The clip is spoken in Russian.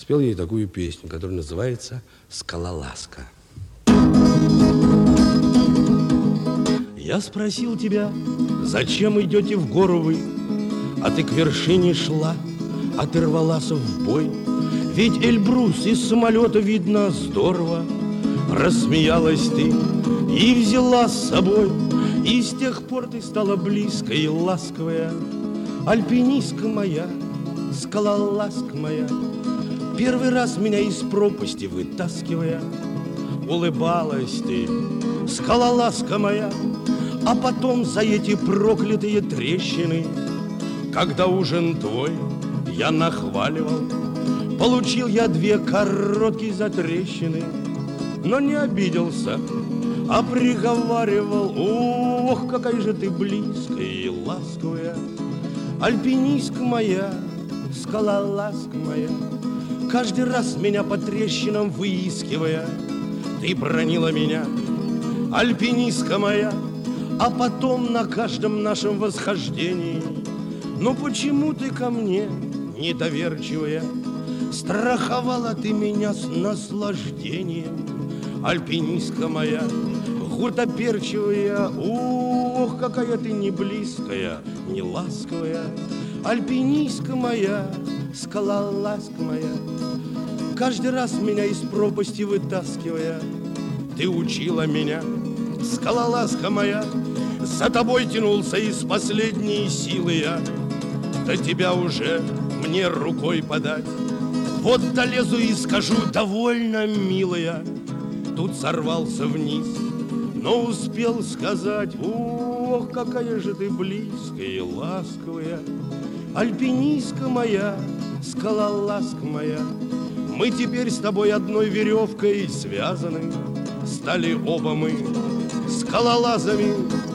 спел ей такую песню, которая называется «Скалолазка». Я спросил тебя, зачем идете в гору вы, а ты к вершине шла, а ты рвалась в бой. Ведь Эльбрус из самолета видно здорово. Рассмеялась ты и взяла с собой, и с тех пор ты стала близкая и ласковая. Альпинистка моя, скалолазка моя, первый раз меня из пропасти вытаскивая. Улыбалась ты, скалолазка моя, а потом за эти проклятые трещины, когда ужин твой я нахваливал, получил я 2 короткие затрещины, но не обиделся, а приговаривал: ох, какая же ты близкая и ласковая, альпинистка моя, скалолазка моя. Каждый раз меня по трещинам выискивая, ты бронила меня, альпинистка моя, а потом на каждом нашем восхождении: ну почему ты ко мне недоверчивая? Страховала ты меня с наслаждением, альпинистка моя, гуртоперчивая. Ох, какая ты не близкая, не ласковая, альпинистка моя, скалолазка моя. Каждый раз меня из пропасти вытаскивая, ты учила меня, скалолазка моя. За тобой тянулся из последней силы я, до тебя уже мне рукой подать. Вот долезу и скажу: довольно, милая. Тут сорвался вниз, но успел сказать: ох, какая же ты близкая и ласковая, альпинистка моя, скалолазка моя. Мы теперь с тобой одной веревкой связаны, стали оба мы скалолазами.